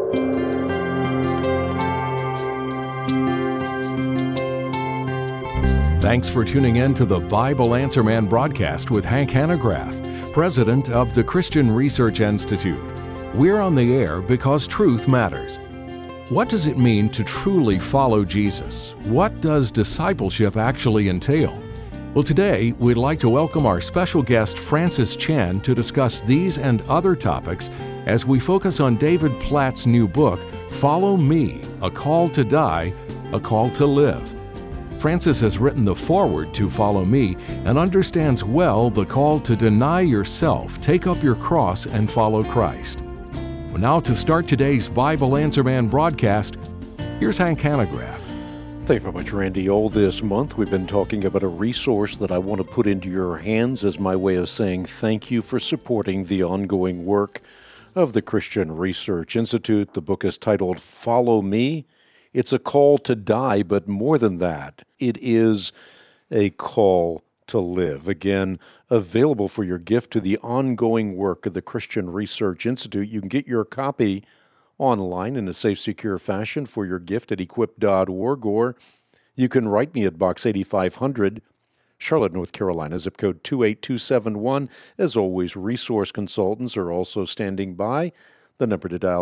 Thanks for tuning in to the Bible Answer Man broadcast with Hank Hanegraaff, president of the Christian Research Institute. We're on the air because truth matters. What does it mean to truly follow Jesus? What does discipleship actually entail? Well, today we'd like to welcome our special guest, Francis Chan, to discuss these and other topics as we focus on David Platt's new book, Follow Me, A Call to Die, A Call to Live. Francis has written the foreword to Follow Me and understands well the call to deny yourself, take up your cross, and follow Christ. Well, now to start today's Bible Answer Man broadcast, here's Hank Hanegraaff. Thank you very much, Randy. All this month we've been talking about a resource that I want to put into your hands as my way of saying thank you for supporting the ongoing work of the Christian Research Institute. The book is titled Follow Me. It's a call to die, but more than that, it is a call to live. Again, available for your gift to the ongoing work of the Christian Research Institute. You can get your copy online in a safe, secure fashion for your gift at equip.org, or you can write me at Box 8500, Charlotte, North Carolina, zip code 28271. As always, resource consultants are also standing by. The number to dial,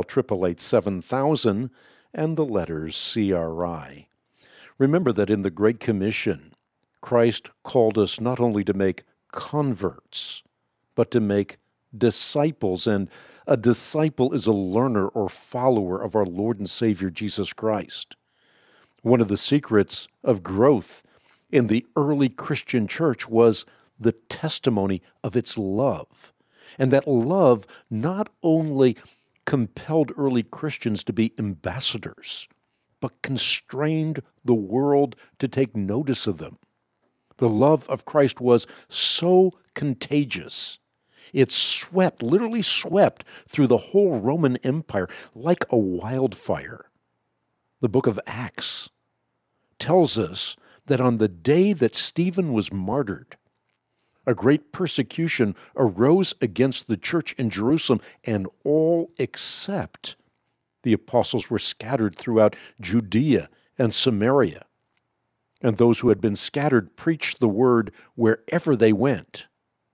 888-7000, and the letters CRI. Remember that in the Great Commission, Christ called us not only to make converts, but to make disciples. And a disciple is a learner or follower of our Lord and Savior Jesus Christ. One of the secrets of growth in the early Christian church was the testimony of its love. And that love not only compelled early Christians to be ambassadors, but constrained the world to take notice of them. The love of Christ was so contagious. It literally swept through the whole Roman Empire like a wildfire. The book of Acts tells us that on the day that Stephen was martyred, a great persecution arose against the church in Jerusalem, and all except the apostles were scattered throughout Judea and Samaria. And those who had been scattered preached the word wherever they went.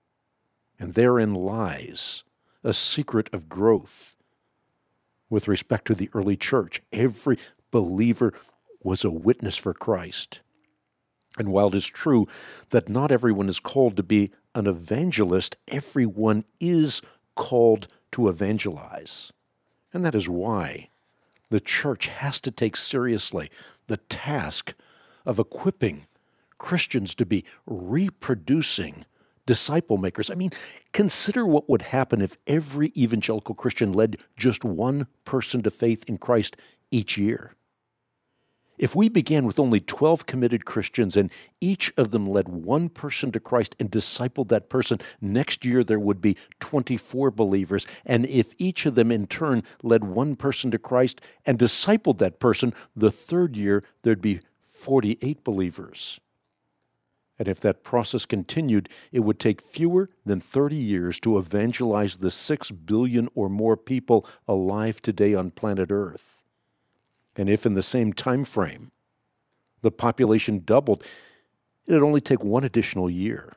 And therein lies a secret of growth with respect to the early church. Every believer was a witness for Christ. And while it is true that not everyone is called to be an evangelist, everyone is called to evangelize. And that is why the church has to take seriously the task of equipping Christians to be reproducing disciple makers. I mean, consider what would happen if every evangelical Christian led just one person to faith in Christ each year. If we began with only 12 committed Christians and each of them led one person to Christ and discipled that person, next year there would be 24 believers. And if each of them in turn led one person to Christ and discipled that person, the third year there'd be 48 believers. And if that process continued, it would take fewer than 30 years to evangelize the 6 billion or more people alive today on planet Earth. And if in the same time frame the population doubled, it'd only take one additional year.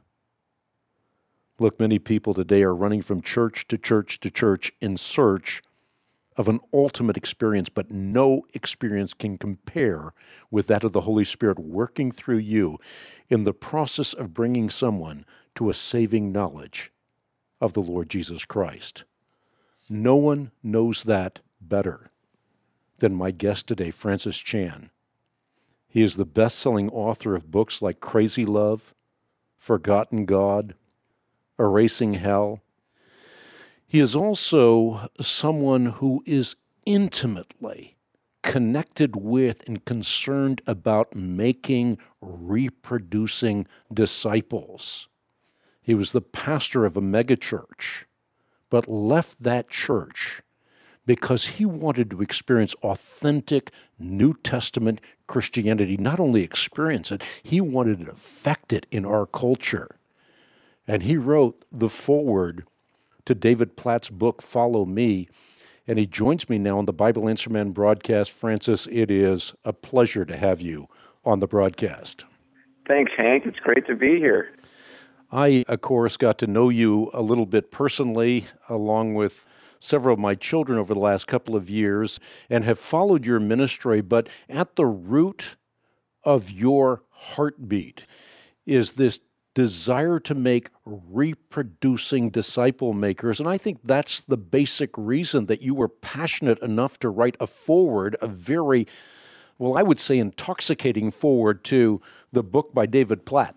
Look, many people today are running from church to church to church in search of an ultimate experience, but no experience can compare with that of the Holy Spirit working through you in the process of bringing someone to a saving knowledge of the Lord Jesus Christ. No one knows that better than my guest today, Francis Chan. He is the best-selling author of books like Crazy Love, Forgotten God, Erasing Hell. He is also someone who is intimately connected with and concerned about making, reproducing disciples. He was the pastor of a megachurch, but left that church because he wanted to experience authentic New Testament Christianity. Not only experience it, he wanted to affect it in our culture. And he wrote the foreword to David Platt's book, Follow Me. and he joins me now on the Bible Answer Man broadcast. Francis, it is a pleasure to have you on the broadcast. Thanks, Hank. It's great to be here. I, of course, got to know you a little bit personally, along with several of my children over the last couple of years, and have followed your ministry. But at the root of your heartbeat is this desire to make reproducing disciple makers. And I think that's the basic reason that you were passionate enough to write a foreword, a very, well, I would say intoxicating foreword to the book by David Platt.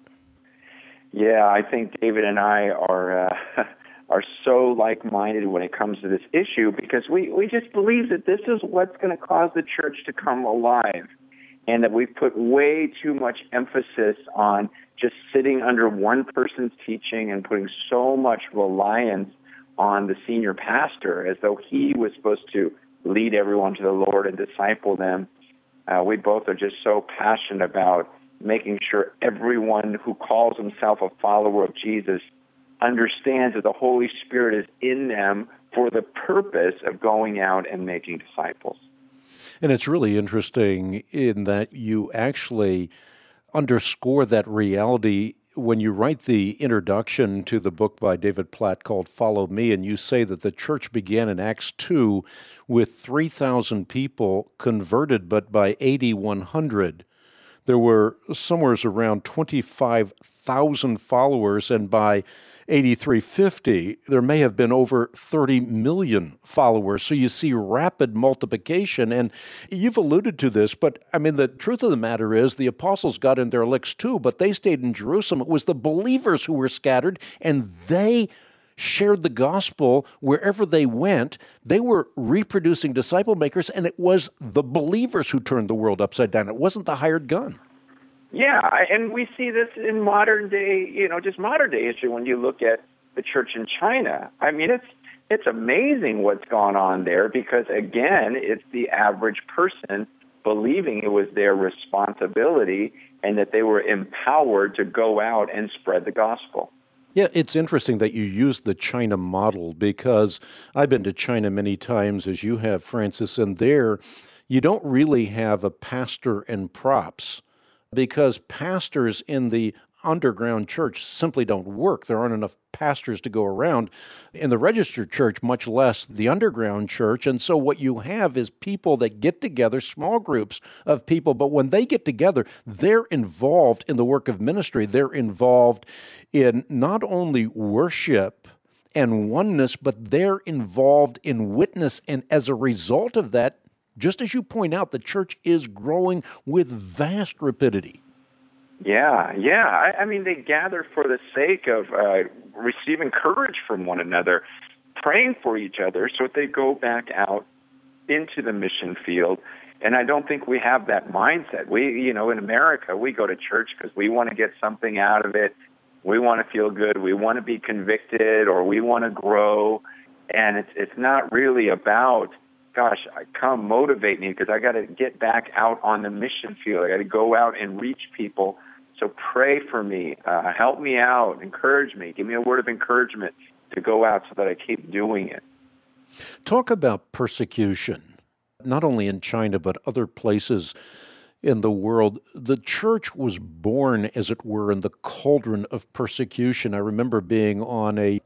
Yeah, I think David and I are so like-minded when it comes to this issue because we just believe that this is what's going to cause the church to come alive, and that we've put way too much emphasis on just sitting under one person's teaching and putting so much reliance on the senior pastor as though he was supposed to lead everyone to the Lord and disciple them. We both are just so passionate about making sure everyone who calls himself a follower of Jesus understands that the Holy Spirit is in them for the purpose of going out and making disciples. And it's really interesting in that you actually underscore that reality when you write the introduction to the book by David Platt called Follow Me, and you say that the church began in Acts 2 with 3,000 people converted, but by AD 100, there were somewhere around 25,000 followers, and by 8350, there may have been over 30 million followers. So you see rapid multiplication, and you've alluded to this, but I mean, the truth of the matter is the apostles got in their licks too, but they stayed in Jerusalem. It was the believers who were scattered, and they shared the gospel wherever they went. They were reproducing disciple makers, and it was the believers who turned the world upside down. It wasn't the hired gun. Yeah, and we see this in modern day, just modern day history when you look at the church in China. I mean, it's amazing what's gone on there because, again, it's the average person believing it was their responsibility and that they were empowered to go out and spread the gospel. Yeah, it's interesting that you use the China model because I've been to China many times, as you have, Francis, and there you don't really have a pastor and props because pastors in the underground church simply don't work. There aren't enough pastors to go around. In the registered church, much less the underground church. And so what you have is people that get together, small groups of people, but when they get together, they're involved in the work of ministry. They're involved in not only worship and oneness, but they're involved in witness. And as a result of that, just as you point out, the church is growing with vast rapidity. Yeah. I mean, they gather for the sake of receiving courage from one another, praying for each other so that they go back out into the mission field. And I don't think we have that mindset. We, in America, we go to church because we want to get something out of it. We want to feel good. We want to be convicted, or we want to grow. And it's not really about, gosh, come motivate me because I got to get back out on the mission field. I got to go out and reach people. So pray for me, help me out, encourage me, give me a word of encouragement to go out so that I keep doing it. Talk about persecution, not only in China, but other places in the world. The church was born, as it were, in the cauldron of persecution. I remember being on a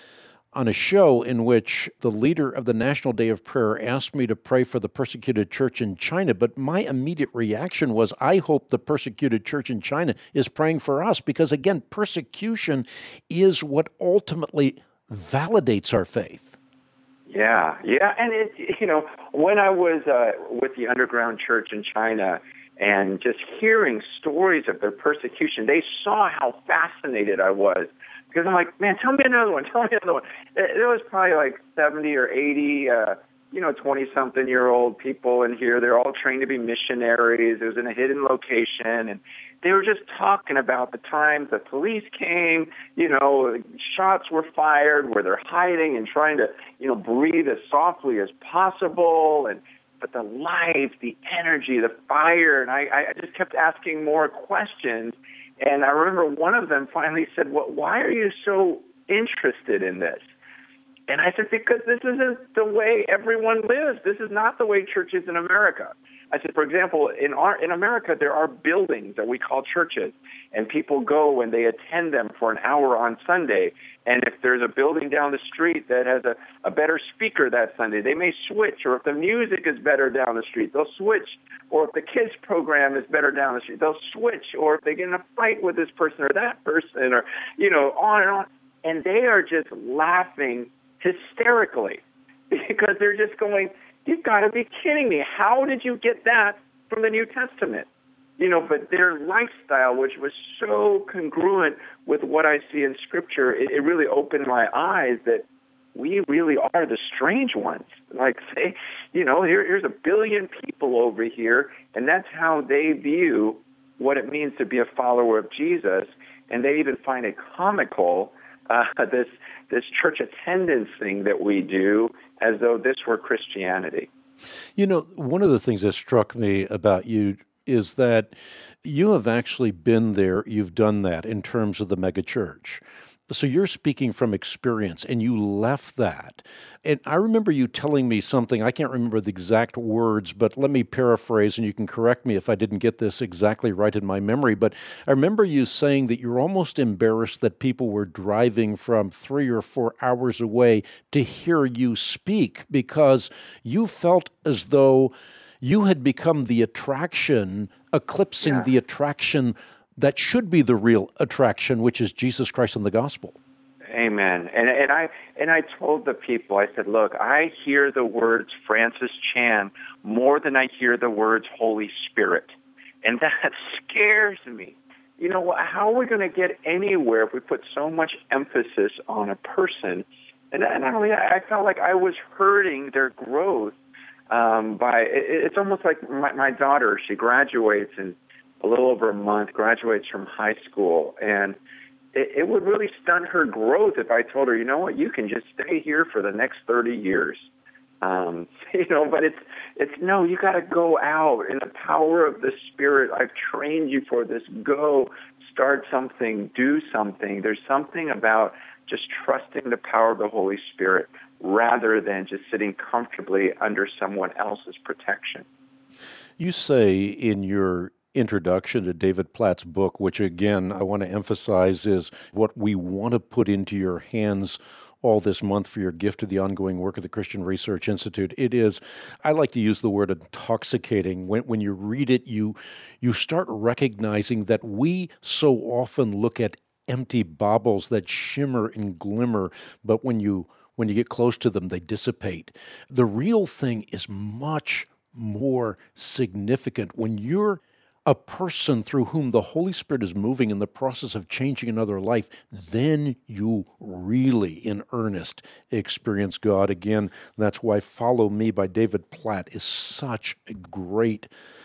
show in which the leader of the National Day of Prayer asked me to pray for the persecuted church in China, but my immediate reaction was, I hope the persecuted church in China is praying for us, because again, persecution is what ultimately validates our faith. Yeah, and when I was with the underground church in China and just hearing stories of their persecution, they saw how fascinated I was. Because I'm like, man, tell me another one. There was probably like 70 or 80, 20-something-year-old people in here. They're all trained to be missionaries. It was in a hidden location. And they were just talking about the times the police came, shots were fired where they're hiding and trying to, breathe as softly as possible. But the life, the energy, the fire, and I just kept asking more questions. And I remember one of them finally said, why are you so interested in this? And I said, because this isn't the way everyone lives. This is not the way church is in America. I said, for example, in America, there are buildings that we call churches, and people go and they attend them for an hour on Sunday. And if there's a building down the street that has a better speaker that Sunday, they may switch. Or if the music is better down the street, they'll switch. Or if the kids program is better down the street, they'll switch. Or if they get in a fight with this person or that person, or, on and on. And they are just laughing hysterically because they're just going, you've got to be kidding me. How did you get that from the New Testament? But their lifestyle, which was so congruent with what I see in Scripture, it really opened my eyes that we really are the strange ones. Like, say, here's a billion people over here, and that's how they view what it means to be a follower of Jesus. And they even find it comical, this church attendance thing that we do, as though this were Christianity. One of the things that struck me about you is that you have actually been there, you've done that in terms of the megachurch. So you're speaking from experience, and you left that. And I remember you telling me something, I can't remember the exact words, but let me paraphrase, and you can correct me if I didn't get this exactly right in my memory. But I remember you saying that you're almost embarrassed that people were driving from 3 or 4 hours away to hear you speak, because you felt as though you had become the attraction, eclipsing the attraction that should be the real attraction, which is Jesus Christ and the gospel. Amen. And I told the people, I said, look, I hear the words Francis Chan more than I hear the words Holy Spirit. And that scares me. How are we going to get anywhere if we put so much emphasis on a person? And not only that, I felt like I was hurting their growth it's almost like my daughter, she graduates in a little over a month, graduates from high school, and it would really stunt her growth if I told her, you know what, you can just stay here for the next 30 years. But it's no, you got to go out in the power of the Spirit. I've trained you for this. Go, start something, do something. There's something about just trusting the power of the Holy Spirit rather than just sitting comfortably under someone else's protection. You say in your introduction to David Platt's book, which again I want to emphasize is what we want to put into your hands all this month for your gift to the ongoing work of the Christian Research Institute. It is, I like to use the word intoxicating. When you read it, you start recognizing that we so often look at empty baubles that shimmer and glimmer, but when you get close to them, they dissipate. The real thing is much more significant. When you're a person through whom the Holy Spirit is moving in the process of changing another life, then you really, in earnest, experience God. Again, that's why Follow Me by David Platt is such a great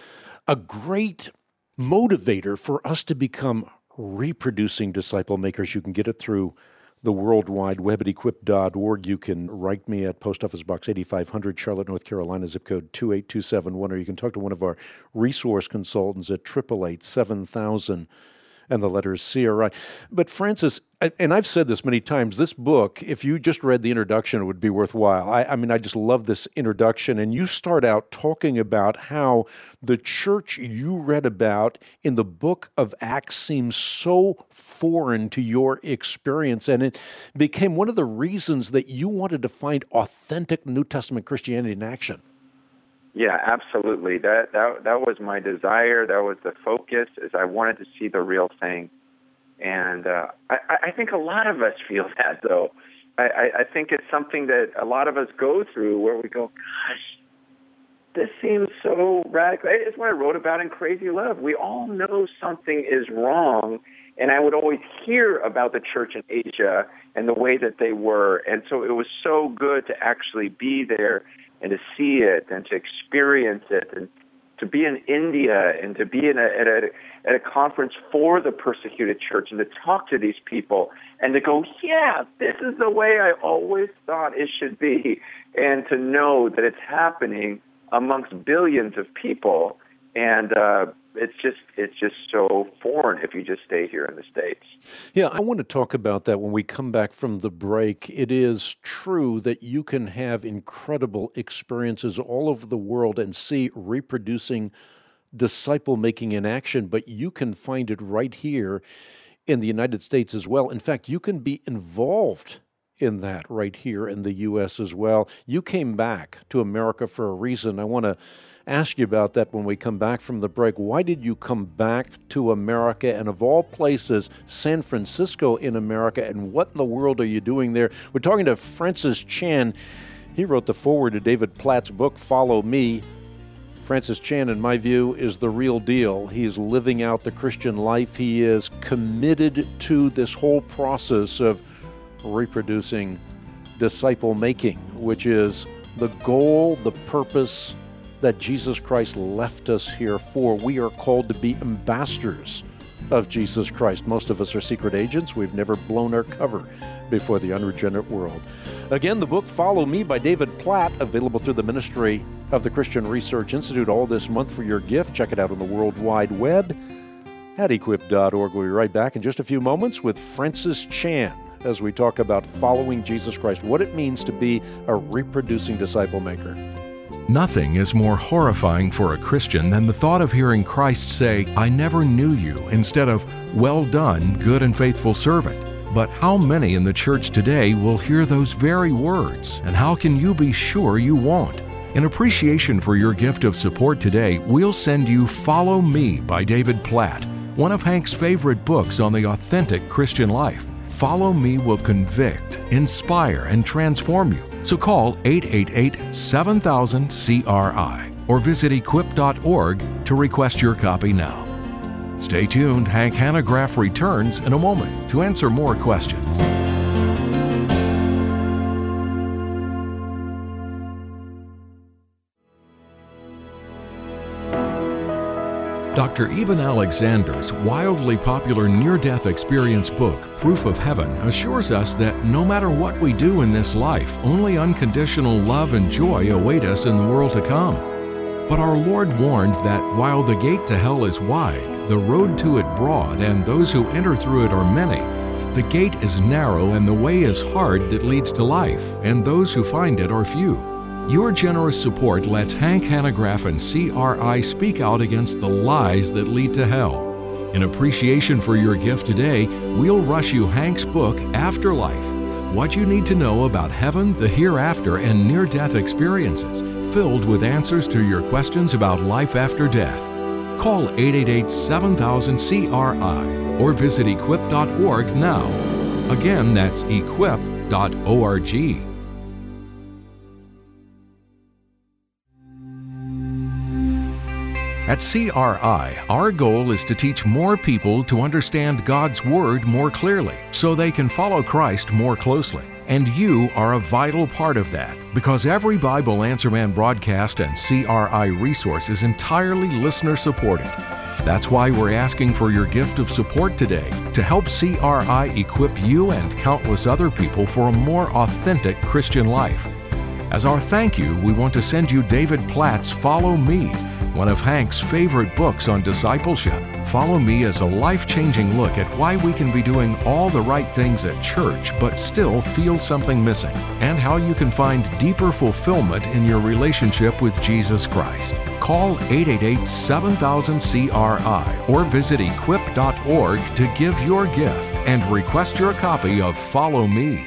motivator for us to become reproducing disciple makers. You can get it through the World Wide Web at equip.org. You can write me at Post Office Box 8500, Charlotte, North Carolina, zip code 28271, or you can talk to one of our resource consultants at 888-7000, and the letter is CRI. But Francis, and I've said this many times, this book, if you just read the introduction, it would be worthwhile. I just love this introduction, and you start out talking about how the church you read about in the book of Acts seems so foreign to your experience, and it became one of the reasons that you wanted to find authentic New Testament Christianity in action. Yeah, absolutely. That was my desire. That was the focus, is I wanted to see the real thing. And I think a lot of us feel that, though. I think it's something that a lot of us go through where we go, gosh, this seems so radical. It's what I wrote about in Crazy Love. We all know something is wrong, and I would always hear about the church in Asia and the way that they were. And so it was so good to actually be there and to see it and to experience it, and to be in India and to be at a conference for the persecuted church and to talk to these people and to go, yeah, this is the way I always thought it should be, and to know that it's happening amongst billions of people. And it's just so foreign if you just stay here in the States. Yeah, I want to talk about that when we come back from the break. It is true that you can have incredible experiences all over the world and see reproducing disciple-making in action, but you can find it right here in the United States as well. In fact, you can be involved in that right here in the U.S. as well. You came back to America for a reason. I want to ask you about that when we come back from the break. Why did you come back to America, and of all places, San Francisco in America, and what in the world are you doing there? We're talking to Francis Chan. He wrote the foreword to David Platt's book, Follow Me. Francis Chan, in my view, is the real deal. He is living out the Christian life. He is committed to this whole process of reproducing disciple-making, which is the goal, the purpose that Jesus Christ left us here for. We are called to be ambassadors of Jesus Christ. Most of us are secret agents. We've never blown our cover before the unregenerate world. Again, the book Follow Me by David Platt, available through the ministry of the Christian Research Institute all this month for your gift. Check it out on the World Wide Web at equip.org. We'll be right back in just a few moments with Francis Chan as we talk about following Jesus Christ, what it means to be a reproducing disciple maker. Nothing is more horrifying for a Christian than the thought of hearing Christ say, "I never knew you," instead of, "Well done, good and faithful servant." But how many in the church today will hear those very words, and how can you be sure you won't? In appreciation for your gift of support today, we'll send you Follow Me by David Platt, one of Hank's favorite books on the authentic Christian life. Follow Me will convict, inspire, and transform you. So call 888-7000-CRI or visit equip.org to request your copy now. Stay tuned. Hank Hanegraaff returns in a moment to answer more questions. Dr. Eben Alexander's wildly popular near-death experience book, Proof of Heaven, assures us that no matter what we do in this life, only unconditional love and joy await us in the world to come. But our Lord warned that while the gate to hell is wide, the road to it broad, and those who enter through it are many, the gate is narrow and the way is hard that leads to life, and those who find it are few. Your generous support lets Hank Hanegraaff and CRI speak out against the lies that lead to hell. In appreciation for your gift today, we'll rush you Hank's book, Afterlife, What You Need to Know About Heaven, the Hereafter, and Near-Death Experiences, filled with answers to your questions about life after death. Call 888-7000-CRI or visit equip.org now. Again, that's equip.org. At CRI, our goal is to teach more people to understand God's Word more clearly so they can follow Christ more closely. And you are a vital part of that because every Bible Answer Man broadcast and CRI resource is entirely listener-supported. That's why we're asking for your gift of support today to help CRI equip you and countless other people for a more authentic Christian life. As our thank you, we want to send you David Platt's Follow Me, one of Hank's favorite books on discipleship. Follow Me is a life-changing look at why we can be doing all the right things at church but still feel something missing, and how you can find deeper fulfillment in your relationship with Jesus Christ. Call 888-7000-CRI or visit equip.org to give your gift and request your copy of Follow Me.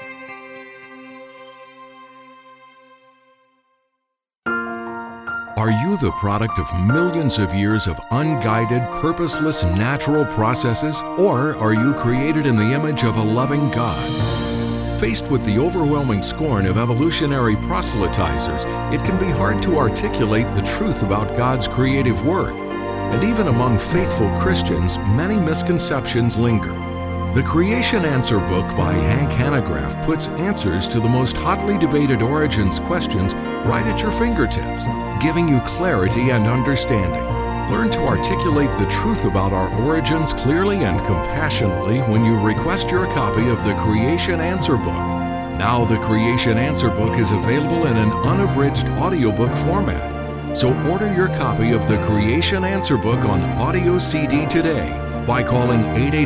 Are you the product of millions of years of unguided, purposeless, natural processes? Or are you created in the image of a loving God? Faced with the overwhelming scorn of evolutionary proselytizers, it can be hard to articulate the truth about God's creative work. And even among faithful Christians, many misconceptions linger. The Creation Answer book by Hank Hanegraaff puts answers to the most hotly debated origins questions right at your fingertips, giving you clarity and understanding. Learn to articulate the truth about our origins clearly and compassionately when you request your copy of the Creation Answer book. Now the Creation Answer book is available in an unabridged audiobook format. So order your copy of the Creation Answer Book on audio CD today by calling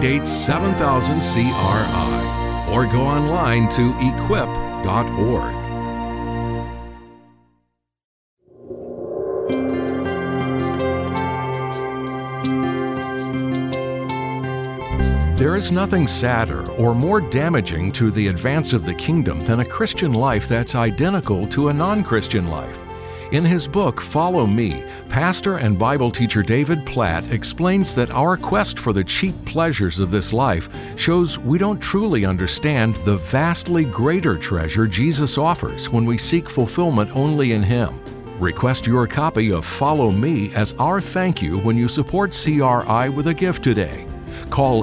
888-7000-CRI or go online to equip.org. There is nothing sadder or more damaging to the advance of the kingdom than a Christian life that's identical to a non-Christian life. In his book, Follow Me, pastor and Bible teacher David Platt explains that our quest for the cheap pleasures of this life shows we don't truly understand the vastly greater treasure Jesus offers when we seek fulfillment only in Him. Request your copy of Follow Me as our thank you when you support CRI with a gift today. Call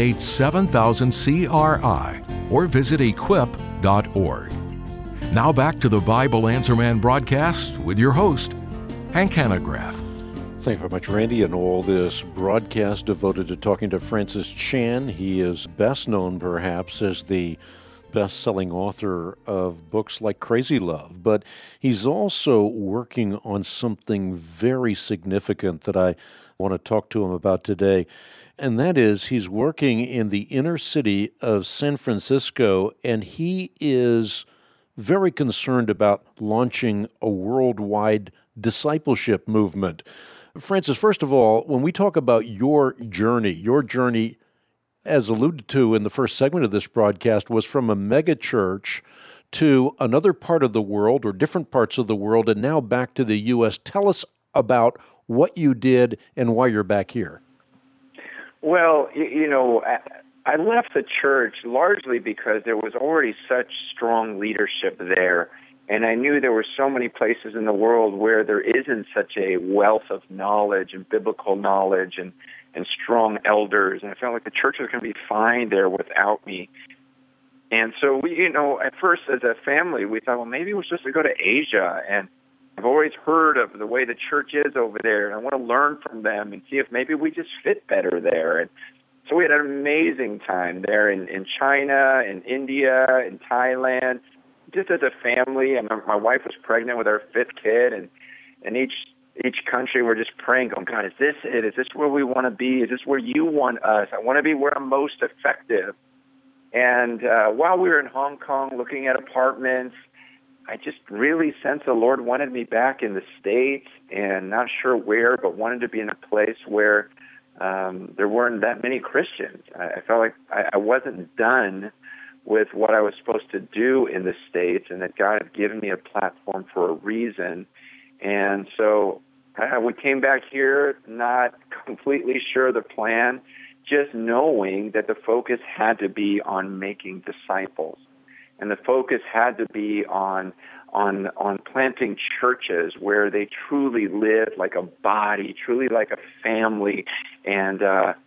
888-7000-CRI or visit equip.org. Now back to the Bible Answer Man broadcast with your host, Hank Hanegraaff. Thank you very much, Randy, and all this broadcast devoted to talking to Francis Chan. He is best known, perhaps, as the best-selling author of books like Crazy Love, but he's also working on something very significant that I want to talk to him about today. And that is, he's working in the inner city of San Francisco, and he is very concerned about launching a worldwide discipleship movement. Francis, first of all, when we talk about your journey, as alluded to in the first segment of this broadcast, was from a megachurch to another part of the world or different parts of the world, and now back to the U.S. Tell us about what you did and why you're back here. Well, I left the church largely because there was already such strong leadership there, and I knew there were so many places in the world where there isn't such a wealth of knowledge and biblical knowledge and strong elders, and I felt like the church was going to be fine there without me. And so we, at first as a family, we thought, well, maybe we're supposed to go to Asia, and I've always heard of the way the church is over there, and I want to learn from them and see if maybe we just fit better there. And so we had an amazing time there in China, in India, in Thailand, just as a family. And my wife was pregnant with our fifth kid, and each country we're just praying, going, God, is this it? Is this where we want to be? Is this where you want us? I want to be where I'm most effective. And while we were in Hong Kong looking at apartments, I just really sensed the Lord wanted me back in the States, and not sure where, but wanted to be in a place where there weren't that many Christians. I felt like I wasn't done with what I was supposed to do in the States, and that God had given me a platform for a reason. And so we came back here, not completely sure of the plan, just knowing that the focus had to be on making disciples. And the focus had to be on planting churches where they truly live like a body, truly like a family. And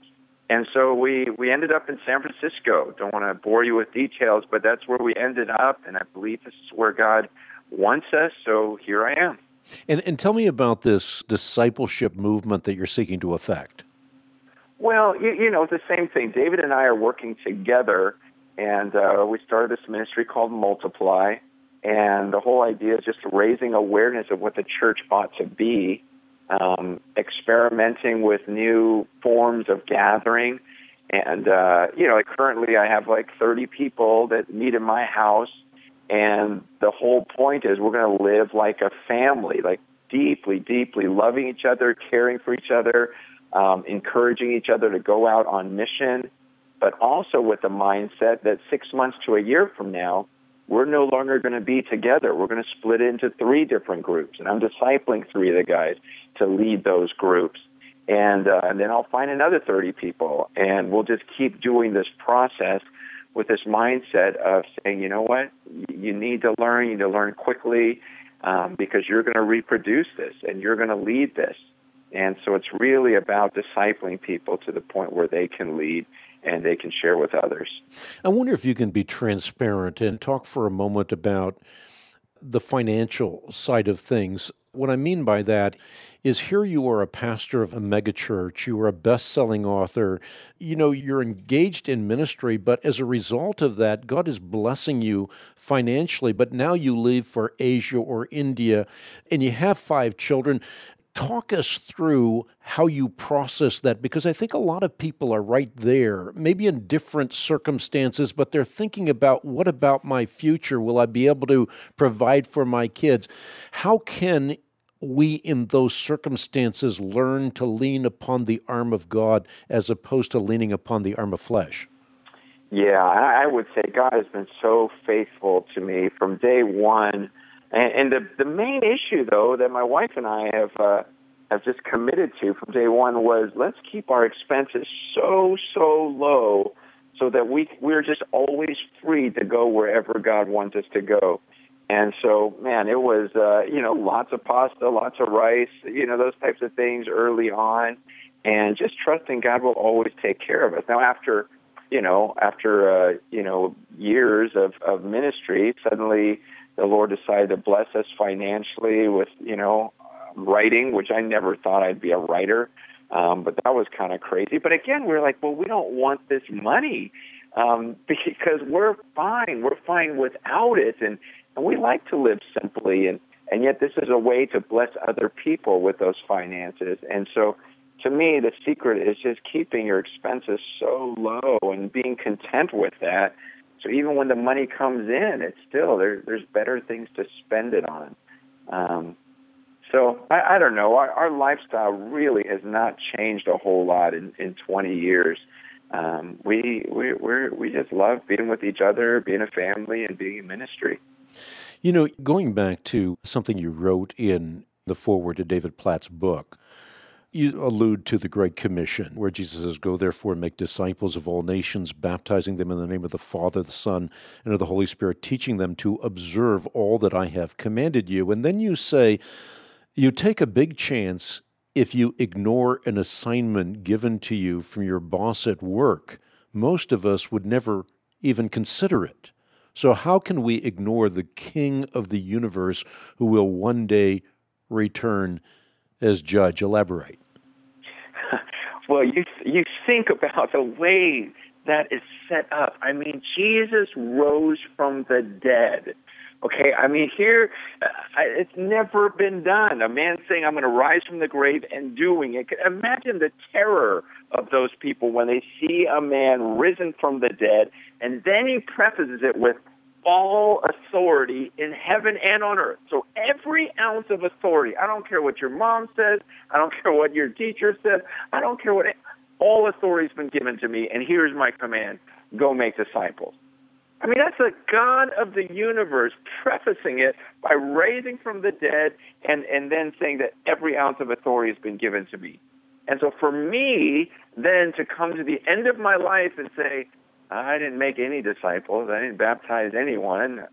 so we ended up in San Francisco. Don't want to bore you with details, but that's where we ended up, and I believe this is where God wants us, so here I am. And tell me about this discipleship movement that you're seeking to effect. Well, it's the same thing. David and I are working together, and we started this ministry called Multiply, and the whole idea is just raising awareness of what the church ought to be, experimenting with new forms of gathering. And, currently I have like 30 people that meet in my house, and the whole point is we're going to live like a family, like deeply, deeply loving each other, caring for each other, encouraging each other to go out on mission, but also with the mindset that 6 months to a year from now, we're no longer going to be together. We're going to split into 3 different groups, and I'm discipling 3 of the guys to lead those groups. And then I'll find another 30 people, and we'll just keep doing this process with this mindset of saying, you know what, you need to learn quickly, because you're going to reproduce this, and you're going to lead this. And so it's really about discipling people to the point where they can lead and they can share with others. I wonder if you can be transparent and talk for a moment about the financial side of things. What I mean by that is here you are a pastor of a megachurch, you are a best-selling author, you're engaged in ministry, but as a result of that, God is blessing you financially, but now you leave for Asia or India, and you have 5 children. Talk us through how you process that, because I think a lot of people are right there, maybe in different circumstances, but they're thinking about, what about my future? Will I be able to provide for my kids? How can we in those circumstances learn to lean upon the arm of God as opposed to leaning upon the arm of flesh? Yeah, I would say God has been so faithful to me from day one. And the main issue, though, that my wife and I have just committed to from day one was, let's keep our expenses so low so that we're just always free to go wherever God wants us to go. And so, man, it was, lots of pasta, lots of rice, those types of things early on, and just trusting God will always take care of us. Now, after years of ministry, suddenly the Lord decided to bless us financially with, writing, which I never thought I'd be a writer. But that was kind of crazy. But again, we're like, well, we don't want this money because we're fine. We're fine without it. And we like to live simply. And yet this is a way to bless other people with those finances. And so to me, the secret is just keeping your expenses so low and being content with that. So even when the money comes in, it's still, there's better things to spend it on. So I don't know. Our lifestyle really has not changed a whole lot in 20 years. We just love being with each other, being a family, and being in ministry. Going back to something you wrote in the foreword to David Platt's book, you allude to the Great Commission, where Jesus says, "Go therefore and make disciples of all nations, baptizing them in the name of the Father, the Son, and of the Holy Spirit, teaching them to observe all that I have commanded you." And then you say, you take a big chance if you ignore an assignment given to you from your boss at work. Most of us would never even consider it. So how can we ignore the King of the universe who will one day return as judge? Elaborate. Well, you think about the way that is set up. I mean, Jesus rose from the dead. Okay, I mean, here, it's never been done. A man saying, I'm going to rise from the grave and doing it. Imagine the terror of those people when they see a man risen from the dead, and then he prefaces it with all authority in heaven and on earth. So every ounce of authority, I don't care what your mom says, I don't care what your teacher says, I don't care what, all authority has been given to me, and here's my command, go make disciples. I mean, that's the God of the universe prefacing it by raising from the dead and then saying that every ounce of authority has been given to me. And so for me, then to come to the end of my life and say, I didn't make any disciples, I didn't baptize anyone,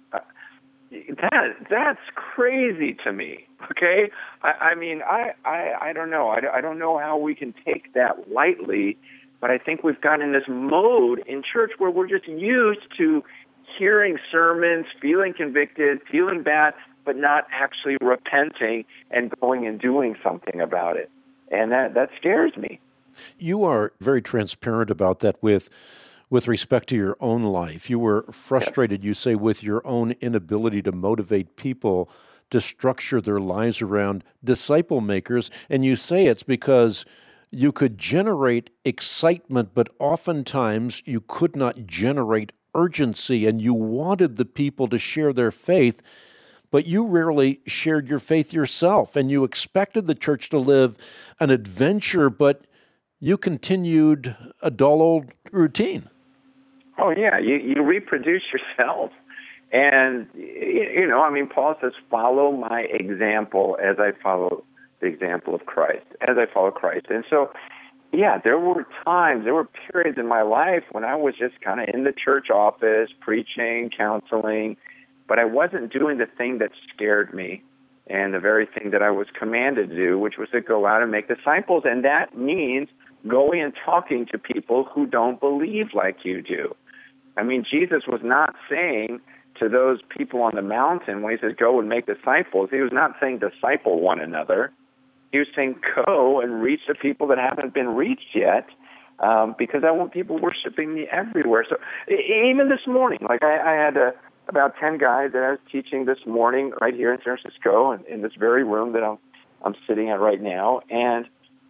that's crazy to me, okay? I mean, I don't know. I don't know how we can take that lightly. But I think we've gotten in this mode in church where we're just used to hearing sermons, feeling convicted, feeling bad, but not actually repenting and going and doing something about it. And that scares me. You are very transparent about that with respect to your own life. You were frustrated, you say, with your own inability to motivate people to structure their lives around disciple makers. And you say it's because you could generate excitement, but oftentimes you could not generate urgency, and you wanted the people to share their faith, but you rarely shared your faith yourself, and you expected the church to live an adventure, but you continued a dull old routine. Oh, yeah, you reproduce yourself. And, Paul says, follow my example as I follow the example of Christ, as I follow Christ. And so, yeah, there were periods in my life when I was just kind of in the church office, preaching, counseling, but I wasn't doing the thing that scared me and the very thing that I was commanded to do, which was to go out and make disciples. And that means going and talking to people who don't believe like you do. I mean, Jesus was not saying to those people on the mountain when he says, go and make disciples. He was not saying disciple one another. He was saying, go and reach the people that haven't been reached yet, because I want people worshiping me everywhere. So even this morning, like I had about 10 guys that I was teaching this morning right here in San Francisco, in this very room that I'm sitting at right now. And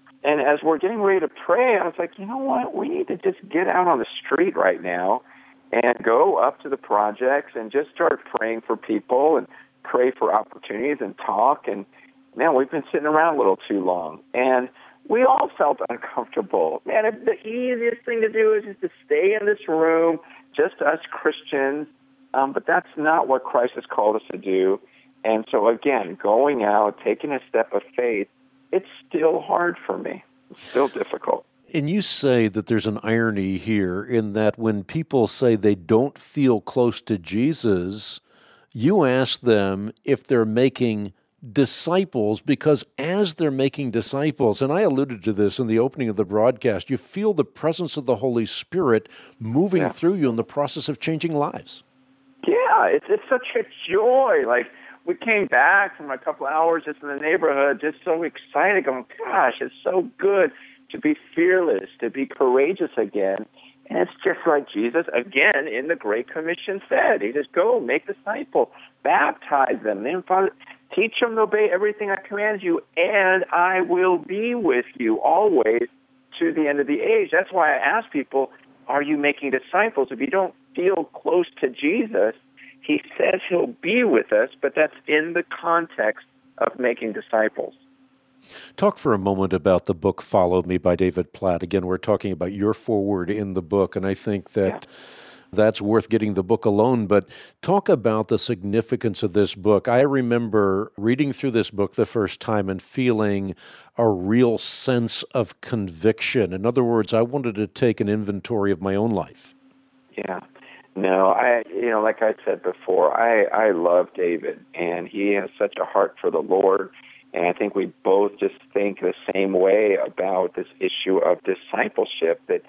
as we're getting ready to pray, I was like, you know what? We need to just get out on the street right now and go up to the projects and just start praying for people and pray for opportunities and talk. And, man, we've been sitting around a little too long. And we all felt uncomfortable. Man, the easiest thing to do is just to stay in this room, just us Christians. But that's not what Christ has called us to do. And so, again, going out, taking a step of faith, it's still hard for me. It's still difficult. And you say that there's an irony here in that when people say they don't feel close to Jesus, you ask them if they're making disciples, because as they're making disciples, and I alluded to this in the opening of the broadcast, you feel the presence of the Holy Spirit moving through you in the process of changing lives. Yeah, it's such a joy. Like, we came back from a couple hours just in the neighborhood, just so excited, going, gosh, it's so good to be fearless, to be courageous again. And it's just like Jesus, again, in the Great Commission said. He just go, make disciples, baptize them, then Father, teach them to obey everything I command you, and I will be with you always to the end of the age. That's why I ask people, are you making disciples? If you don't feel close to Jesus, he says he'll be with us, but that's in the context of making disciples. Talk for a moment about the book Follow Me by David Platt. Again, we're talking about your foreword in the book, and I think that that's worth getting the book alone. But talk about the significance of this book. I remember reading through this book the first time and feeling a real sense of conviction. In other words, I wanted to take an inventory of my own life. Yeah. No, like I said before, I love David, and he has such a heart for the Lord. And I think we both just think the same way about this issue of discipleship. That,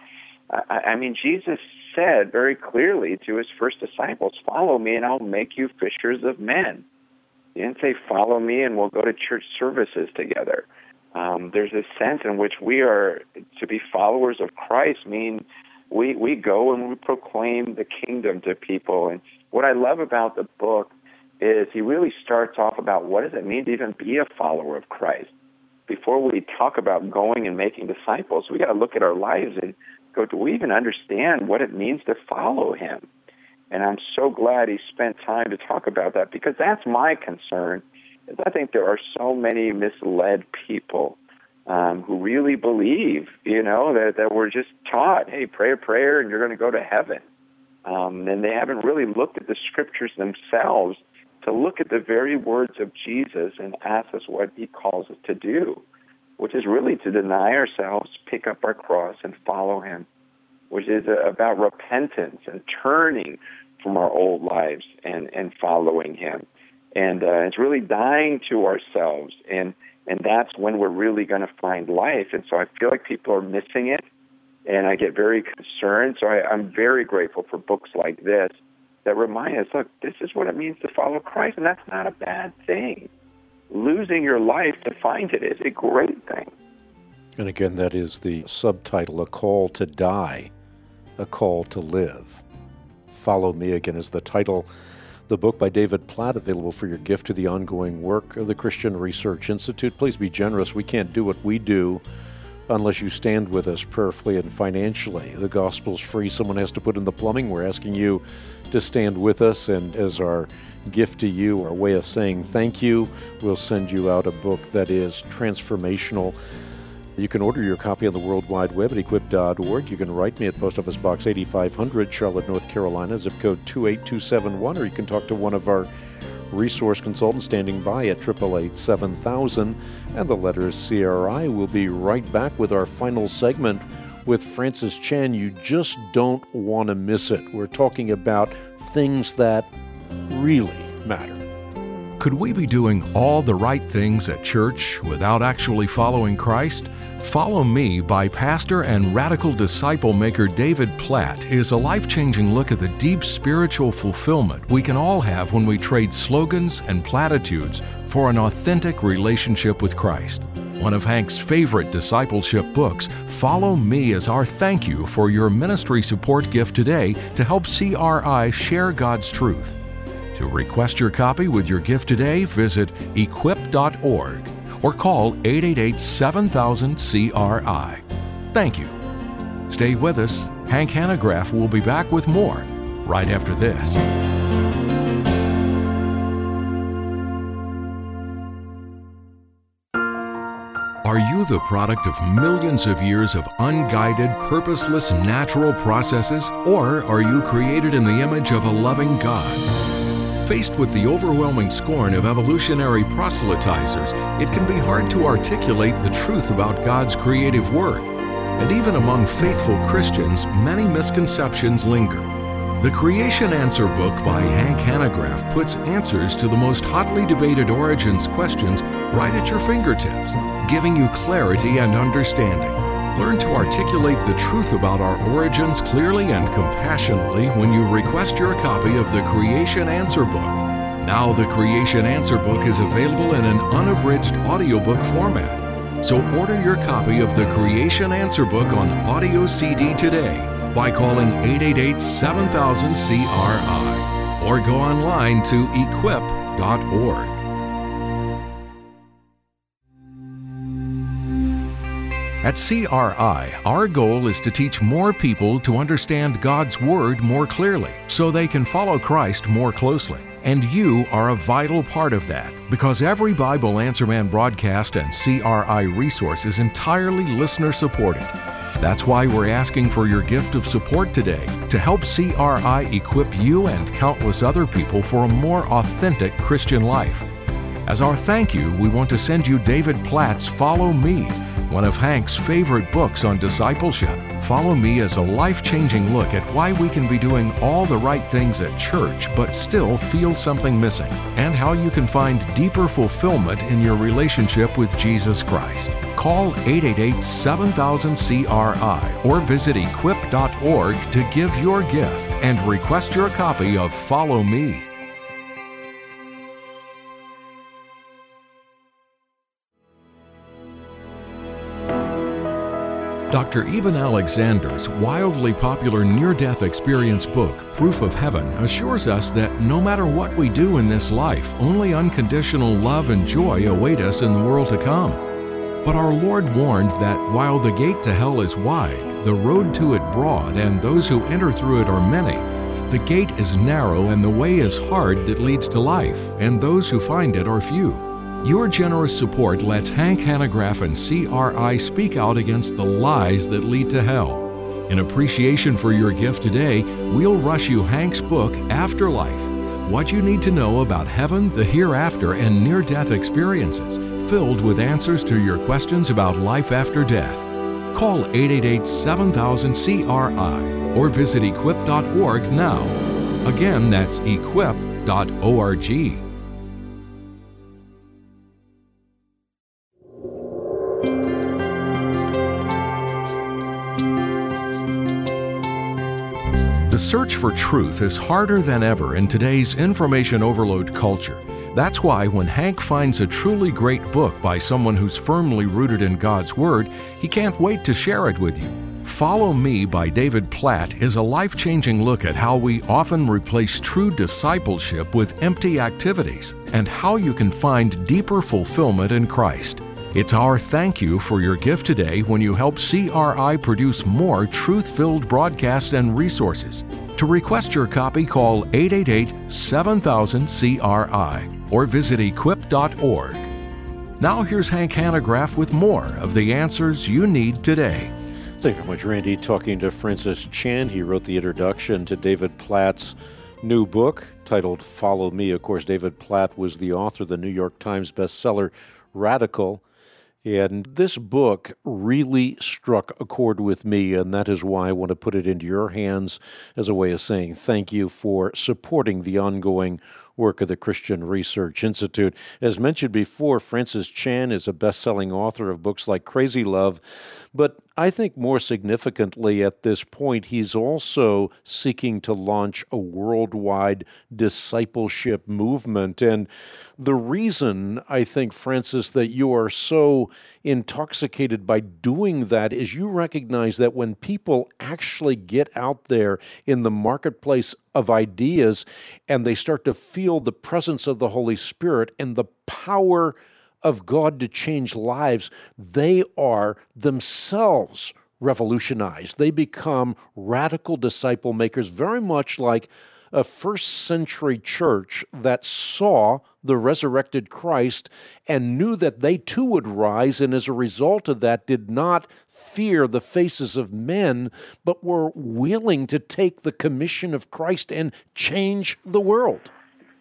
I mean, Jesus said very clearly to his first disciples, follow me and I'll make you fishers of men. He didn't say, follow me and we'll go to church services together. There's a sense in which we are to be followers of Christ, mean we go and we proclaim the kingdom to people. And what I love about the book is he really starts off about what does it mean to even be a follower of Christ. Before we talk about going and making disciples, we got to look at our lives and go, do we even understand what it means to follow him? And I'm so glad he spent time to talk about that, because that's my concern. Is I think there are so many misled people who really believe, that we're just taught, hey, pray a prayer and you're going to go to heaven. And they haven't really looked at the scriptures themselves to look at the very words of Jesus and ask us what he calls us to do, which is really to deny ourselves, pick up our cross, and follow him, which is about repentance and turning from our old lives and following him. And it's really dying to ourselves, and that's when we're really going to find life. And so I feel like people are missing it, and I get very concerned. So I'm very grateful for books like this that remind us, look, this is what it means to follow Christ, and that's not a bad thing. Losing your life to find it is a great thing. And again, that is the subtitle, A Call to Die, A Call to Live. Follow Me, again, is the title. The book by David Platt, available for your gift to the ongoing work of the Christian Research Institute. Please be generous. We can't do what we do unless you stand with us prayerfully and financially. The gospel's free. Someone has to put in the plumbing. We're asking you to stand with us, and as our gift to you, our way of saying thank you, we'll send you out a book that is transformational. You can order your copy on the World Wide Web at equip.org. You can write me at Post Office Box 8500, Charlotte, North Carolina, zip code 28271, or you can talk to one of our resource consultants standing by at 888-7000, and the letter is CRI. We'll be right back with our final segment with Francis Chan. You just don't want to miss it. We're talking about things that really matter. Could we be doing all the right things at church without actually following Christ? Follow Me by pastor and radical disciple maker David Platt is a life-changing look at the deep spiritual fulfillment we can all have when we trade slogans and platitudes for an authentic relationship with Christ. One of Hank's favorite discipleship books, Follow Me is our thank you for your ministry support gift today to help CRI share God's truth. To request your copy with your gift today, visit equip.org or call 888-7000-CRI. Thank you. Stay with us. Hank Hanegraaff will be back with more right after this. Are you the product of millions of years of unguided, purposeless, natural processes, or are you created in the image of a loving God? Faced with the overwhelming scorn of evolutionary proselytizers, it can be hard to articulate the truth about God's creative work. And even among faithful Christians, many misconceptions linger. The Creation Answer book by Hank Hanegraaff puts answers to the most hotly debated origins questions right at your fingertips, giving you clarity and understanding. Learn to articulate the truth about our origins clearly and compassionately when you request your copy of the Creation Answer book. Now the Creation Answer book is available in an unabridged audiobook format. So order your copy of the Creation Answer book on audio CD today by calling 888-7000-CRI or go online to equip.org. At CRI, our goal is to teach more people to understand God's Word more clearly so they can follow Christ more closely. And you are a vital part of that because every Bible Answer Man broadcast and CRI resource is entirely listener-supported. That's why we're asking for your gift of support today to help CRI equip you and countless other people for a more authentic Christian life. As our thank you, we want to send you David Platt's Follow Me, one of Hank's favorite books on discipleship. Follow Me is a life-changing look at why we can be doing all the right things at church but still feel something missing, and how you can find deeper fulfillment in your relationship with Jesus Christ. Call 888-7000-CRI or visit equip.org to give your gift and request your copy of Follow Me. Dr. Eben Alexander's wildly popular near-death experience book, Proof of Heaven, assures us that no matter what we do in this life, only unconditional love and joy await us in the world to come. But our Lord warned that while the gate to hell is wide, the road to it broad, and those who enter through it are many, the gate is narrow and the way is hard that leads to life, and those who find it are few. Your generous support lets Hank Hanegraaff and CRI speak out against the lies that lead to hell. In appreciation for your gift today, we'll rush you Hank's book, Afterlife, What You Need to Know About Heaven, the Hereafter, and Near-Death Experiences, filled with answers to your questions about life after death. Call 888-7000-CRI or visit equip.org now. Again, that's equip.org. The search for truth is harder than ever in today's information overload culture. That's why when Hank finds a truly great book by someone who's firmly rooted in God's Word, he can't wait to share it with you. Follow Me by David Platt is a life-changing look at how we often replace true discipleship with empty activities and how you can find deeper fulfillment in Christ. It's our thank you for your gift today when you help CRI produce more truth-filled broadcasts and resources. To request your copy, call 888-7000-CRI or visit equip.org. Now here's Hank Hanegraaff with more of the answers you need today. Thank you very much, Randy. Talking to Francis Chan, he wrote the introduction to David Platt's new book titled Follow Me. Of course, David Platt was the author of the New York Times bestseller Radical. And this book really struck a chord with me, and that is why I want to put it into your hands as a way of saying thank you for supporting the ongoing work of the Christian Research Institute. As mentioned before, Francis Chan is a best-selling author of books like Crazy Love, but I think more significantly at this point, he's also seeking to launch a worldwide discipleship movement. And the reason, I think, Francis, that you are so intoxicated by doing that is you recognize that when people actually get out there in the marketplace of ideas and they start to feel the presence of the Holy Spirit and the power of God to change lives, they are themselves revolutionized. They become radical disciple makers, very much like a first-century church that saw the resurrected Christ and knew that they too would rise, and as a result of that did not fear the faces of men, but were willing to take the commission of Christ and change the world.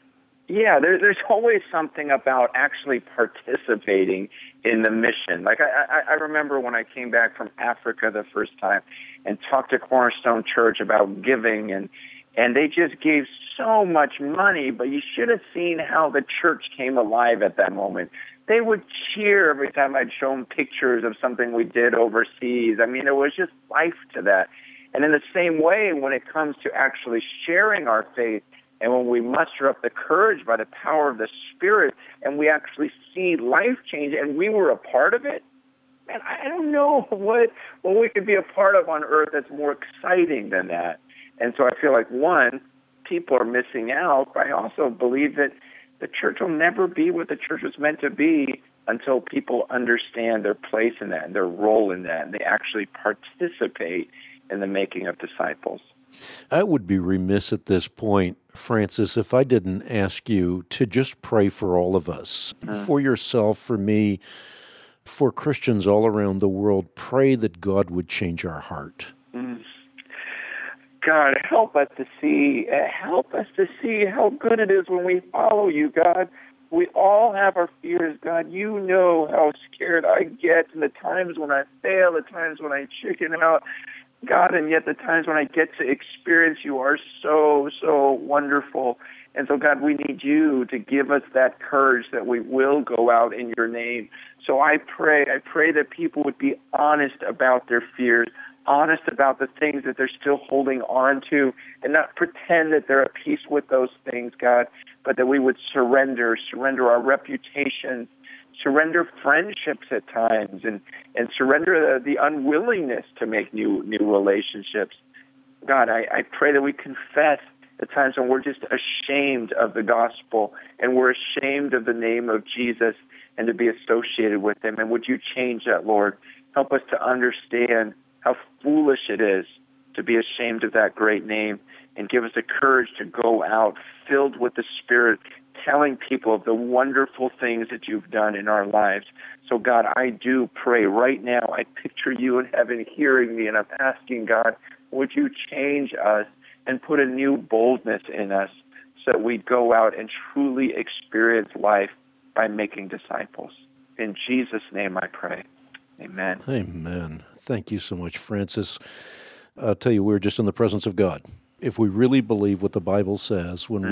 Yeah, there's always something about actually participating in the mission. Like I remember when I came back from Africa the first time and talked to Cornerstone Church about giving, and they just gave so much money, but you should have seen how the church came alive at that moment. They would cheer every time I'd show them pictures of something we did overseas. I mean, it was just life to that. And in the same way, when it comes to actually sharing our faith, and when we muster up the courage by the power of the Spirit, and we actually see life change, and we were a part of it, man, I don't know what we could be a part of on earth that's more exciting than that. And so I feel like, one, people are missing out, but I also believe that the church will never be what the church was meant to be until people understand their place in that and their role in that, and they actually participate in the making of disciples. I would be remiss at this point, Francis, if I didn't ask you to just pray for all of us, for yourself, for me, for Christians all around the world. Pray that God would change our heart. God, help us to see how good it is when we follow you, God. We all have our fears, God. You know how scared I get, and the times when I fail, the times when I chicken out, God, and yet the times when I get to experience you are so, so wonderful. And so, God, we need you to give us that courage that we will go out in your name. So I pray that people would be honest about their fears, honest about the things that they're still holding on to, and not pretend that they're at peace with those things, God, but that we would surrender our reputation, surrender friendships at times, and surrender the unwillingness to make new relationships. God, I pray that we confess the times when we're just ashamed of the gospel and we're ashamed of the name of Jesus and to be associated with him. And would you change that, Lord? Help us to understand how foolish it is to be ashamed of that great name, and give us the courage to go out filled with the Spirit, telling people of the wonderful things that you've done in our lives. So, God, I do pray right now. I picture you in heaven hearing me, and I'm asking, God, would you change us and put a new boldness in us so that we go out and truly experience life by making disciples. In Jesus' name I pray. Amen. Amen. Thank you so much, Francis. I'll tell you, we're just in the presence of God. If we really believe what the Bible says, when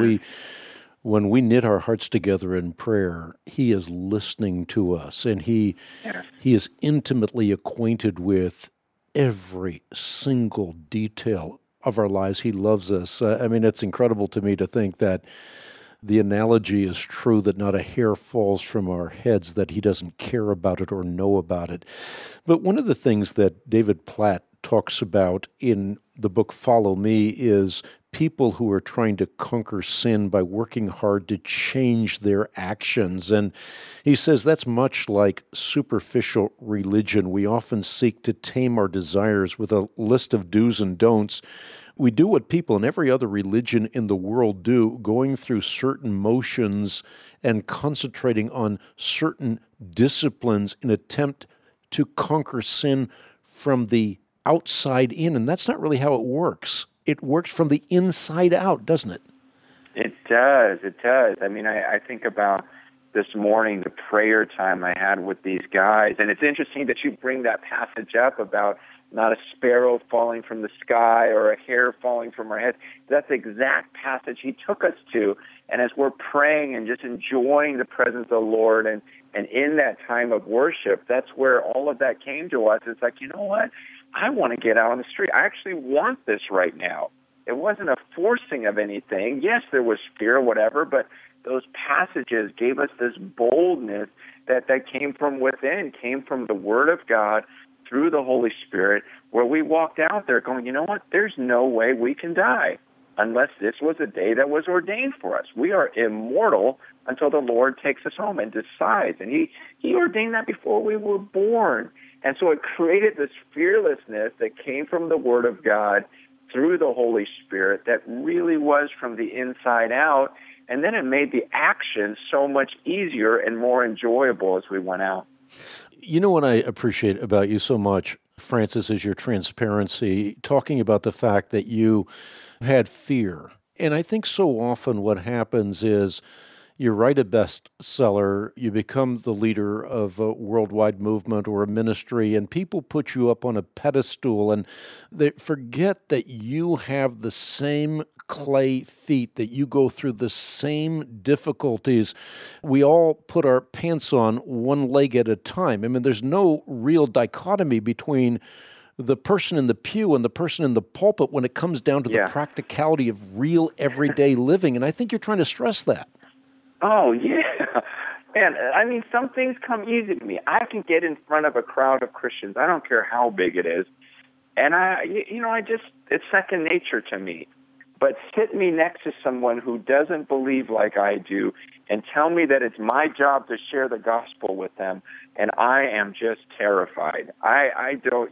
we knit our hearts together in prayer, he is listening to us, and he is intimately acquainted with every single detail of our lives. He loves us. I mean, it's incredible to me to think that the analogy is true, that not a hair falls from our heads, that he doesn't care about it or know about it. But one of the things that David Platt talks about in the book Follow Me is people who are trying to conquer sin by working hard to change their actions. And he says that's much like superficial religion. We often seek to tame our desires with a list of do's and don'ts. We do what people in every other religion in the world do, going through certain motions and concentrating on certain disciplines in attempt to conquer sin from the outside in. And that's not really how it works. It works from the inside out, doesn't it? It does. I mean, I think about this morning, the prayer time I had with these guys. And it's interesting that you bring that passage up about not a sparrow falling from the sky or a hair falling from our head. That's the exact passage he took us to. And as we're praying and just enjoying the presence of the Lord and in that time of worship, that's where all of that came to us. It's like, you know what? I want to get out on the street. I actually want this right now. It wasn't a forcing of anything. Yes, there was fear or whatever, but those passages gave us this boldness that came from within, came from the Word of God through the Holy Spirit, where we walked out there going, you know what? There's no way we can die unless this was a day that was ordained for us. We are immortal until the Lord takes us home and decides. And He ordained that before we were born. And so it created this fearlessness that came from the Word of God through the Holy Spirit that really was from the inside out. And then it made the action so much easier and more enjoyable as we went out. You know what I appreciate about you so much, Francis, is your transparency, talking about the fact that you had fear. And I think so often what happens is you write a bestseller, you become the leader of a worldwide movement or a ministry, and people put you up on a pedestal, and they forget that you have the same clay feet, that you go through the same difficulties. We all put our pants on one leg at a time. I mean, there's no real dichotomy between the person in the pew and the person in the pulpit when it comes down to the practicality of real everyday living, and I think you're trying to stress that. Oh, yeah. Man, I mean, some things come easy to me. I can get in front of a crowd of Christians. I don't care how big it is. And it's second nature to me. But sit me next to someone who doesn't believe like I do and tell me that it's my job to share the gospel with them, and I am just terrified. I don't,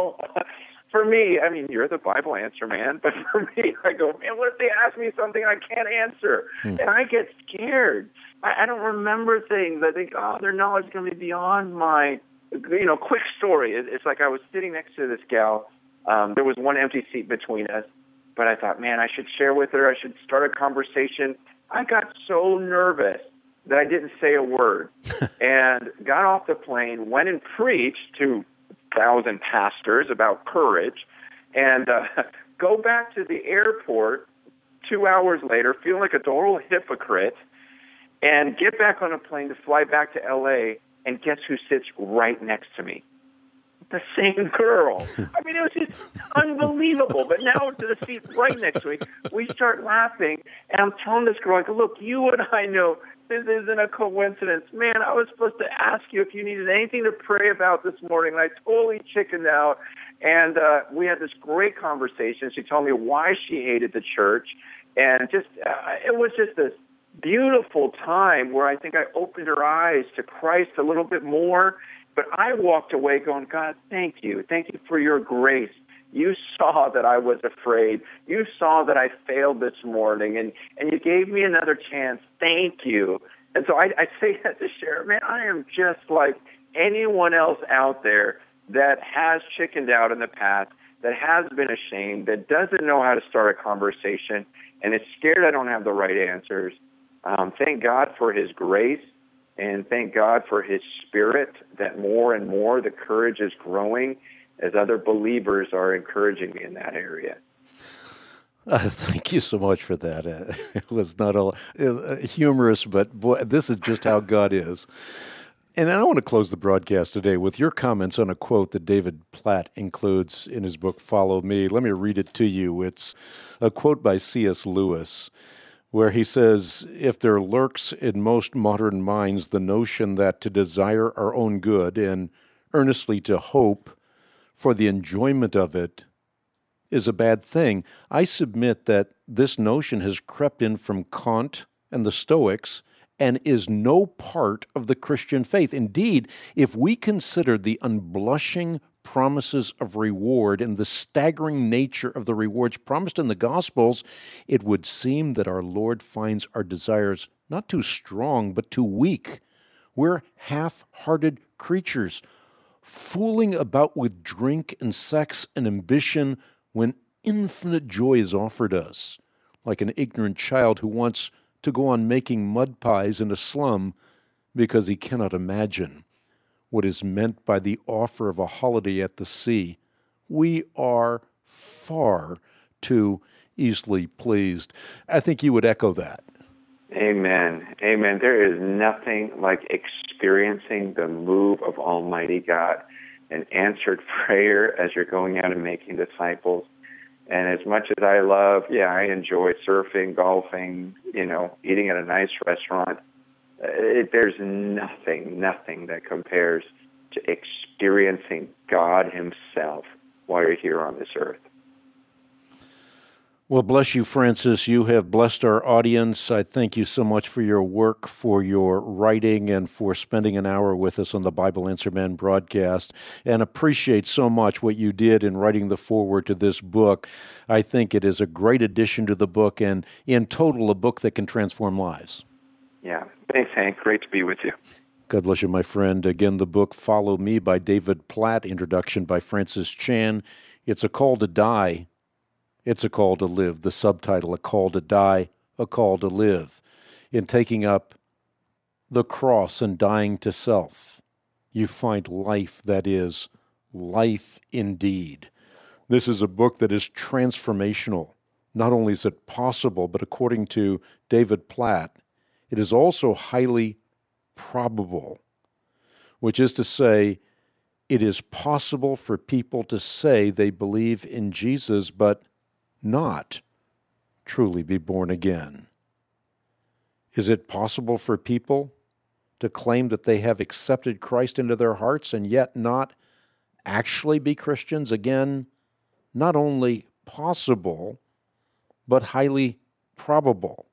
for me, I mean, you're the Bible answer man, but for me, I go, man, what if they ask me something I can't answer? And I get scared. I don't remember things. I think, their knowledge is going to be beyond my, quick story. It's like I was sitting next to this gal. There was one empty seat between us, but I thought, man, I should share with her. I should start a conversation. I got so nervous that I didn't say a word and got off the plane, went and preached to 1,000 pastors about courage, and go back to the airport 2 hours later feeling like a total hypocrite, and get back on a plane to fly back to L.A., and guess who sits right next to me? The same girl. I mean, it was just unbelievable. But now to the seat right next to me, we start laughing, and I'm telling this girl, look, you and I know this isn't a coincidence. Man, I was supposed to ask you if you needed anything to pray about this morning, and I totally chickened out. And we had this great conversation. She told me why she hated the church, and just it was just this beautiful time where I think I opened her eyes to Christ a little bit more. But I walked away going, God, thank you. Thank you for your grace. You saw that I was afraid. You saw that I failed this morning, and you gave me another chance. Thank you. And so I say that to share, man, I am just like anyone else out there that has chickened out in the past, that has been ashamed, that doesn't know how to start a conversation, and is scared I don't have the right answers. Thank God for His grace, and thank God for His Spirit, that more and more the courage is growing as other believers are encouraging me in that area. Thank you so much for that. It was not all humorous, but boy, this is just how God is. And I want to close the broadcast today with your comments on a quote that David Platt includes in his book, Follow Me. Let me read it to you. It's a quote by C.S. Lewis, where he says, if there lurks in most modern minds the notion that to desire our own good and earnestly to hope for the enjoyment of it is a bad thing, I submit that this notion has crept in from Kant and the Stoics and is no part of the Christian faith. Indeed, if we consider the unblushing promises of reward and the staggering nature of the rewards promised in the Gospels, it would seem that our Lord finds our desires not too strong, but too weak. We're half-hearted creatures, fooling about with drink and sex and ambition when infinite joy is offered us, like an ignorant child who wants to go on making mud pies in a slum because he cannot imagine what is meant by the offer of a holiday at the sea. We are far too easily pleased. I think you would echo that. Amen. Amen. There is nothing like experiencing the move of Almighty God, an answered prayer as you're going out and making disciples. And as much as I love, I enjoy surfing, golfing, eating at a nice restaurant. There's nothing that compares to experiencing God himself while you're here on this earth. Well, bless you, Francis. You have blessed our audience. I thank you so much for your work, for your writing, and for spending an hour with us on the Bible Answer Man broadcast, and appreciate so much what you did in writing the foreword to this book. I think it is a great addition to the book, and in total, a book that can transform lives. Yeah. Thanks, Hank. Great to be with you. God bless you, my friend. Again, the book Follow Me by David Platt, introduction by Francis Chan. It's a call to die. It's a call to live. The subtitle, A Call to Die, A Call to Live. In taking up the cross and dying to self, you find life that is life indeed. This is a book that is transformational. Not only is it possible, but according to David Platt, it is also highly probable, which is to say, it is possible for people to say they believe in Jesus, but not truly be born again. Is it possible for people to claim that they have accepted Christ into their hearts and yet not actually be Christians? Again, not only possible, but highly probable.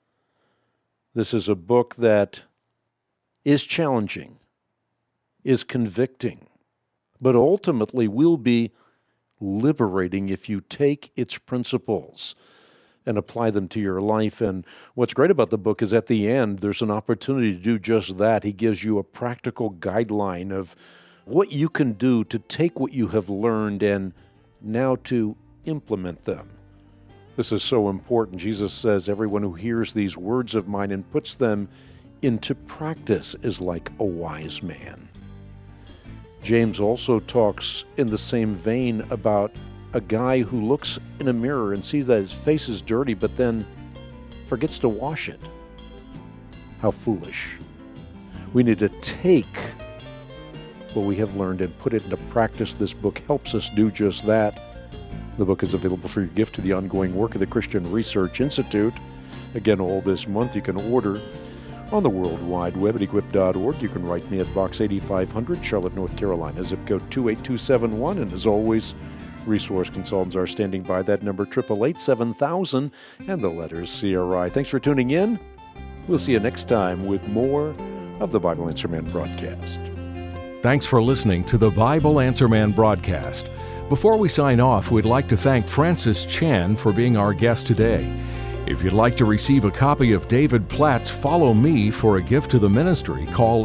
This is a book that is challenging, is convicting, but ultimately will be liberating if you take its principles and apply them to your life. And what's great about the book is at the end, there's an opportunity to do just that. He gives you a practical guideline of what you can do to take what you have learned and now to implement them. This is so important. Jesus says, everyone who hears these words of mine and puts them into practice is like a wise man. James also talks in the same vein about a guy who looks in a mirror and sees that his face is dirty, but then forgets to wash it. How foolish. We need to take what we have learned and put it into practice. This book helps us do just that. The book is available for your gift to the ongoing work of the Christian Research Institute. Again, all this month you can order on the World Wide Web at equip.org. You can write me at Box 8500, Charlotte, North Carolina, zip code 28271. And as always, resource consultants are standing by. That number, 888-7000, and the letters CRI. Thanks for tuning in. We'll see you next time with more of the Bible Answer Man broadcast. Thanks for listening to the Bible Answer Man broadcast. Before we sign off, we'd like to thank Francis Chan for being our guest today. If you'd like to receive a copy of David Platt's Follow Me for a gift to the ministry, call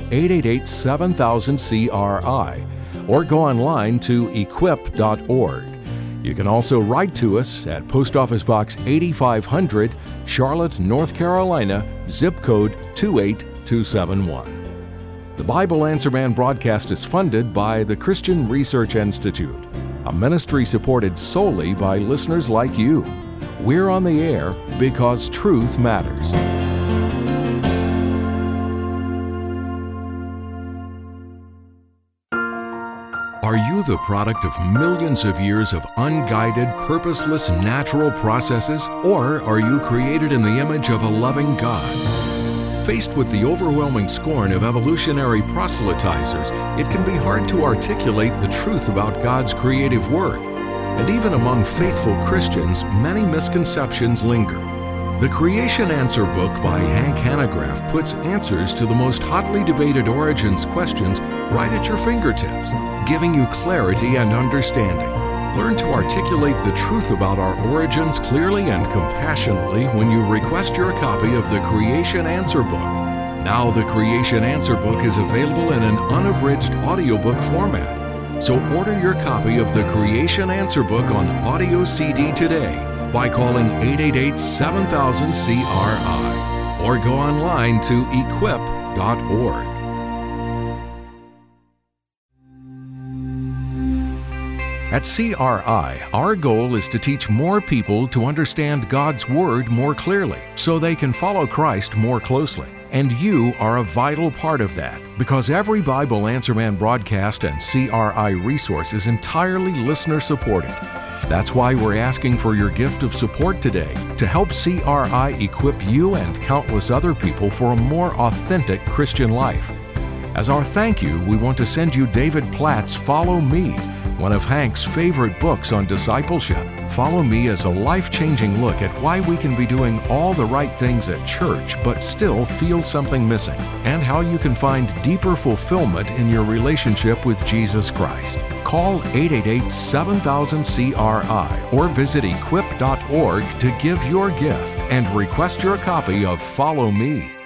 888-7000-CRI or go online to equip.org. You can also write to us at Post Office Box 8500, Charlotte, North Carolina, zip code 28271. The Bible Answer Man broadcast is funded by the Christian Research Institute, a ministry supported solely by listeners like you. We're on the air because truth matters. Are you the product of millions of years of unguided, purposeless, natural processes? Or are you created in the image of a loving God? Faced with the overwhelming scorn of evolutionary proselytizers, it can be hard to articulate the truth about God's creative work. And even among faithful Christians, many misconceptions linger. The Creation Answer book by Hank Hanegraaff puts answers to the most hotly debated origins questions right at your fingertips, giving you clarity and understanding. Learn to articulate the truth about our origins clearly and compassionately when you request your copy of the Creation Answer book. Now the Creation Answer book is available in an unabridged audiobook format. So order your copy of the Creation Answer book on audio CD today by calling 888-7000-CRI or go online to equip.org. At CRI, our goal is to teach more people to understand God's Word more clearly so they can follow Christ more closely. And you are a vital part of that because every Bible Answer Man broadcast and CRI resource is entirely listener-supported. That's why we're asking for your gift of support today to help CRI equip you and countless other people for a more authentic Christian life. As our thank you, we want to send you David Platt's Follow Me, one of Hank's favorite books on discipleship. Follow Me is a life-changing look at why we can be doing all the right things at church but still feel something missing, and how you can find deeper fulfillment in your relationship with Jesus Christ. Call 888-7000-CRI or visit equip.org to give your gift and request your copy of Follow Me.